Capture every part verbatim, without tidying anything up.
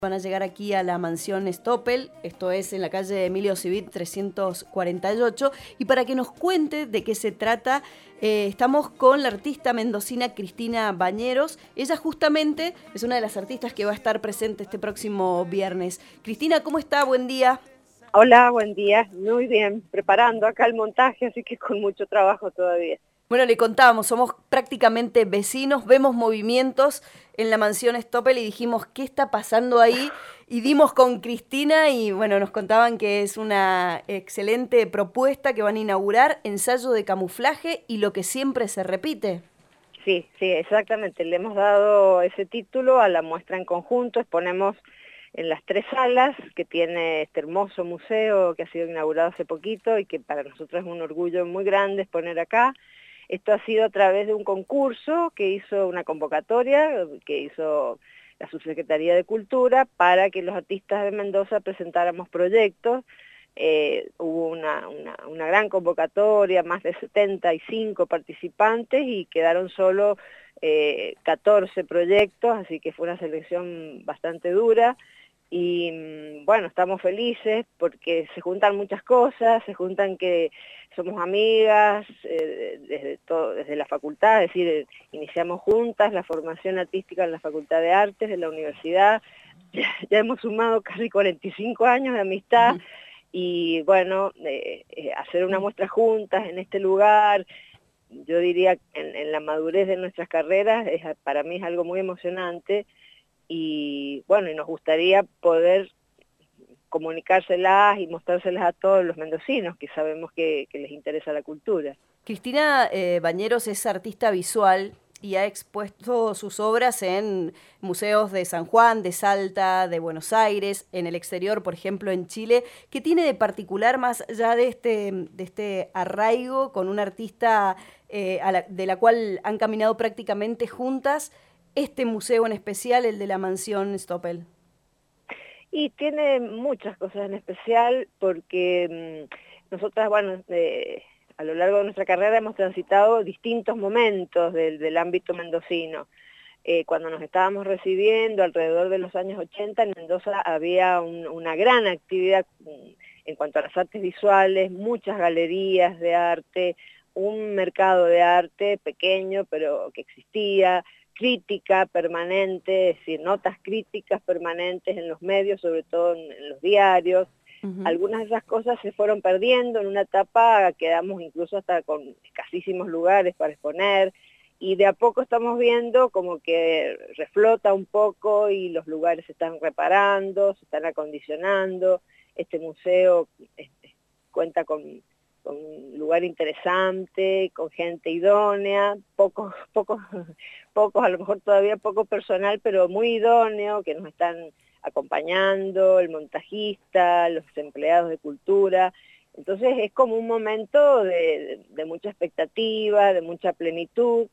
Van a llegar aquí a la mansión Stoppel, esto es en la calle Emilio Civit trescientos cuarenta y ocho, y para que nos cuente de qué se trata, eh, estamos con la artista mendocina Cristina Bañeros. Ella justamente es una de las artistas que va a estar presente este próximo viernes. Cristina, ¿cómo está? Buen día. Hola, buen día. Muy bien, preparando acá el montaje, así que con mucho trabajo todavía. Bueno, le contábamos, somos prácticamente vecinos, vemos movimientos en la mansión Stoppel y dijimos, ¿qué está pasando ahí? Y dimos con Cristina y bueno, nos contaban que es una excelente propuesta que van a inaugurar, ensayo de camuflaje y lo que siempre se repite. Sí, sí, exactamente. Le hemos dado ese título a la muestra en conjunto. Exponemos en las tres salas que tiene este hermoso museo que ha sido inaugurado hace poquito y que para nosotros es un orgullo muy grande exponer acá. Esto ha sido a través de un concurso que hizo una convocatoria, que hizo la Subsecretaría de Cultura, para que los artistas de Mendoza presentáramos proyectos. Eh, hubo una, una, una gran convocatoria, más de setenta y cinco participantes y quedaron solo eh, catorce proyectos, así que fue una selección bastante dura. Y bueno, estamos felices porque se juntan muchas cosas, se juntan que somos amigas eh, desde, todo, desde la facultad, es decir, eh, iniciamos juntas la formación artística en la Facultad de Artes de la universidad, ya, ya hemos sumado casi cuarenta y cinco años de amistad. Uh-huh. Y bueno, eh, eh, hacer una muestra juntas en este lugar, yo diría en, en la madurez de nuestras carreras, es, para mí es algo muy emocionante. Y bueno, y nos gustaría poder comunicárselas y mostrárselas a todos los mendocinos que sabemos que, que les interesa la cultura. Cristina eh, Bañeros es artista visual y ha expuesto sus obras en museos de San Juan, de Salta, de Buenos Aires, en el exterior, por ejemplo, en Chile. ¿Qué tiene de particular más allá de este, de este arraigo con una artista eh, a la, de la cual han caminado prácticamente juntas, este museo en especial, el de la mansión Stoppel? Y tiene muchas cosas en especial porque mmm, nosotras, bueno, eh, a lo largo de nuestra carrera hemos transitado distintos momentos del, del ámbito mendocino. Eh, cuando nos estábamos recibiendo, alrededor de los años ochenta, en Mendoza había un, una gran actividad en cuanto a las artes visuales, muchas galerías de arte, un mercado de arte pequeño, pero que existía, crítica permanente, es decir, notas críticas permanentes en los medios, sobre todo en, en los diarios. Uh-huh. Algunas de esas cosas se fueron perdiendo, en una etapa quedamos incluso hasta con escasísimos lugares para exponer, y de a poco estamos viendo como que reflota un poco y los lugares se están reparando, se están acondicionando. Este museo este, cuenta con, con un lugar interesante, con gente idónea, pocos, pocos, pocos, a lo mejor todavía poco personal, pero muy idóneo, que nos están acompañando, el montajista, los empleados de cultura. Entonces es como un momento de, de mucha expectativa, de mucha plenitud,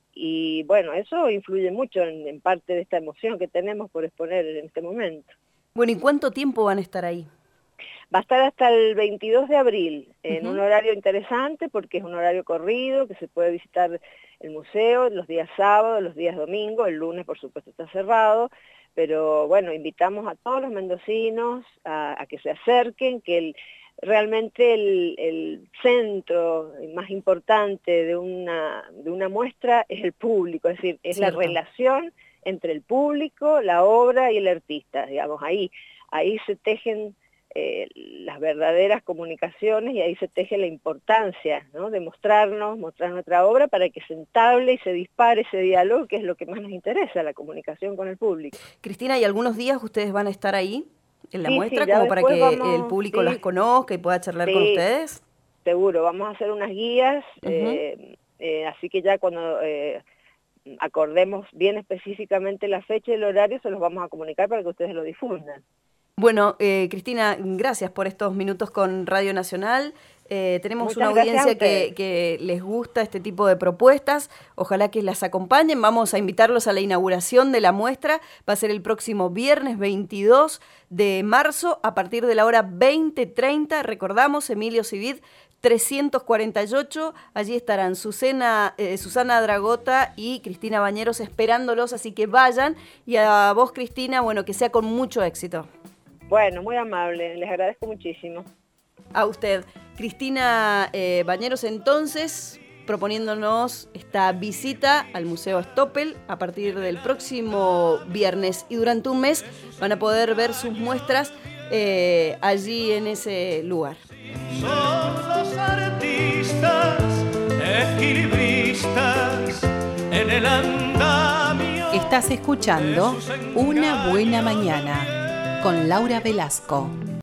y bueno, eso influye mucho en, en parte de esta emoción que tenemos por exponer en este momento. Bueno, ¿y cuánto tiempo van a estar ahí? Va a estar hasta el veintidós de abril, en uh-huh. un horario interesante porque es un horario corrido, que se puede visitar el museo los días sábados, los días domingos, el lunes por supuesto está cerrado, pero bueno, invitamos a todos los mendocinos a, a que se acerquen, que el, realmente el, el centro más importante de una, de una muestra es el público, es decir, es Cierto. La relación entre el público, la obra y el artista, digamos, ahí, ahí se tejen Eh, las verdaderas comunicaciones y ahí se teje la importancia, ¿no? De mostrarnos, mostrar nuestra obra para que se entable y se dispare ese diálogo, que es lo que más nos interesa, la comunicación con el público. Cristina, ¿y algunos días ustedes van a estar ahí en la sí, muestra sí, como para que vamos, el público sí, las conozca y pueda charlar sí, con ustedes? Seguro, vamos a hacer unas guías, uh-huh. eh, eh, así que ya cuando eh, acordemos bien específicamente la fecha y el horario, se los vamos a comunicar para que ustedes lo difundan. Bueno, eh, Cristina, gracias por estos minutos con Radio Nacional. Eh, tenemos Muchas una audiencia que, que les gusta este tipo de propuestas. Ojalá que las acompañen. Vamos a invitarlos a la inauguración de la muestra. Va a ser el próximo viernes veintidós de marzo a partir de la hora veinte treinta. Recordamos, Emilio Civit trescientos cuarenta y ocho. Allí estarán Susana, eh, Susana Dragota y Cristina Bañeros esperándolos, así que vayan. Y a vos, Cristina, bueno, que sea con mucho éxito. Bueno, muy amable, les agradezco muchísimo. A usted. Cristina eh, Bañeros, entonces, proponiéndonos esta visita al Museo Stoppel a partir del próximo viernes. Y durante un mes van a poder ver sus muestras eh, allí en ese lugar. Son los artistas equilibristas en el andamio. Estás escuchando Una Buena Mañana con Laura Velasco.